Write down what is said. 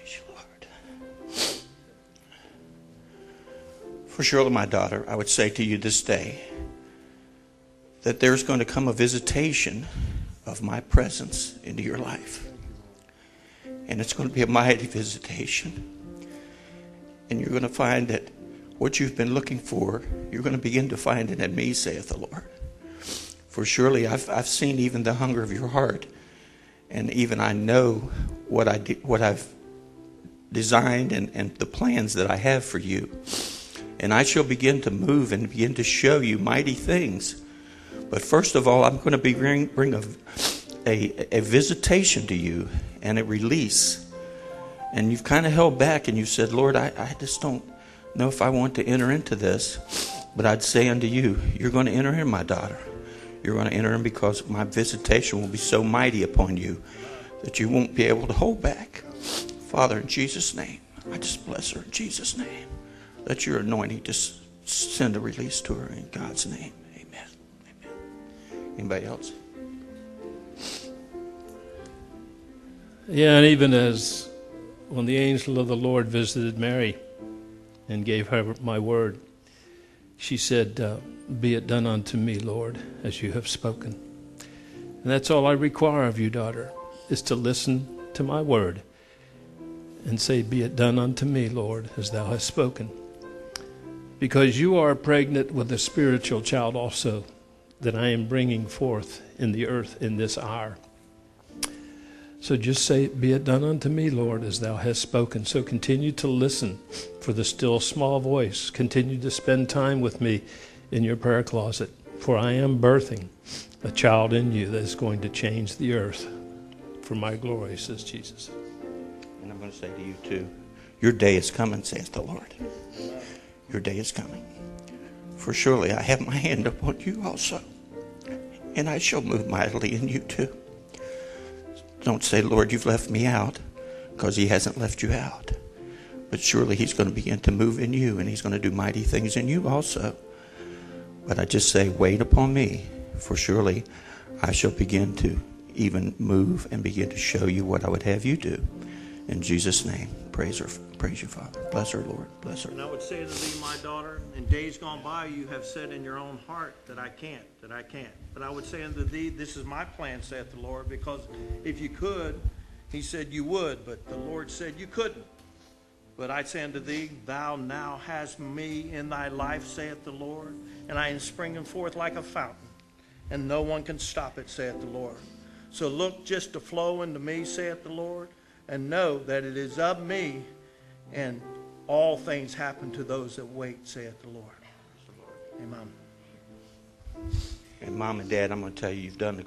Praise you, Lord. For surely, my daughter, I would say to you this day that there's going to come a visitation of my presence into your life. And it's going to be a mighty visitation. And you're going to find that what you've been looking for, you're going to begin to find it in me, saith the Lord. For surely I've seen even the hunger of your heart, and even I know what I've designed and the plans that I have for you. And I shall begin to move and begin to show you mighty things. But first of all, I'm going to bring a visitation to you and a release. And you've kind of held back and you said, Lord, I just don't know if I want to enter into this. But I'd say unto you, you're going to enter in, my daughter. You're going to enter in because my visitation will be so mighty upon you that you won't be able to hold back. Father, in Jesus' name, I just bless her in Jesus' name. Let your anointing just send a release to her in God's name. Amen. Amen. Anybody else? Yeah, and even as when the angel of the Lord visited Mary and gave her my word, she said, be it done unto me, Lord, as you have spoken. And that's all I require of you, daughter, is to listen to my word and say, be it done unto me, Lord, as thou hast spoken. Because you are pregnant with a spiritual child also that I am bringing forth in the earth in this hour. So just say, be it done unto me, Lord, as thou hast spoken. So continue to listen for the still small voice. Continue to spend time with me in your prayer closet. For I am birthing a child in you that is going to change the earth for my glory, says Jesus. And I'm going to say to you too, your day is coming, saith the Lord. Your day is coming. For surely I have my hand upon you also. And I shall move mightily in you too. Don't say, Lord, you've left me out, because he hasn't left you out. But surely he's going to begin to move in you, and he's going to do mighty things in you also. But I just say, wait upon me, for surely I shall begin to even move and begin to show you what I would have you do. In Jesus' name, praise her, praise you, Father. Bless her, Lord. Bless her. And I would say to thee, my daughter, in days gone by you have said in your own heart that I can't. But I would say unto thee, this is my plan, saith the Lord, because if you could, he said you would, but the Lord said you couldn't. But I say unto thee, thou now hast me in thy life, saith the Lord, and I am springing forth like a fountain, and no one can stop it, saith the Lord. So look just to flow into me, saith the Lord, and know that it is of me, and all things happen to those that wait, saith the Lord. Amen. And Mom and Dad, I'm going to tell you, you've done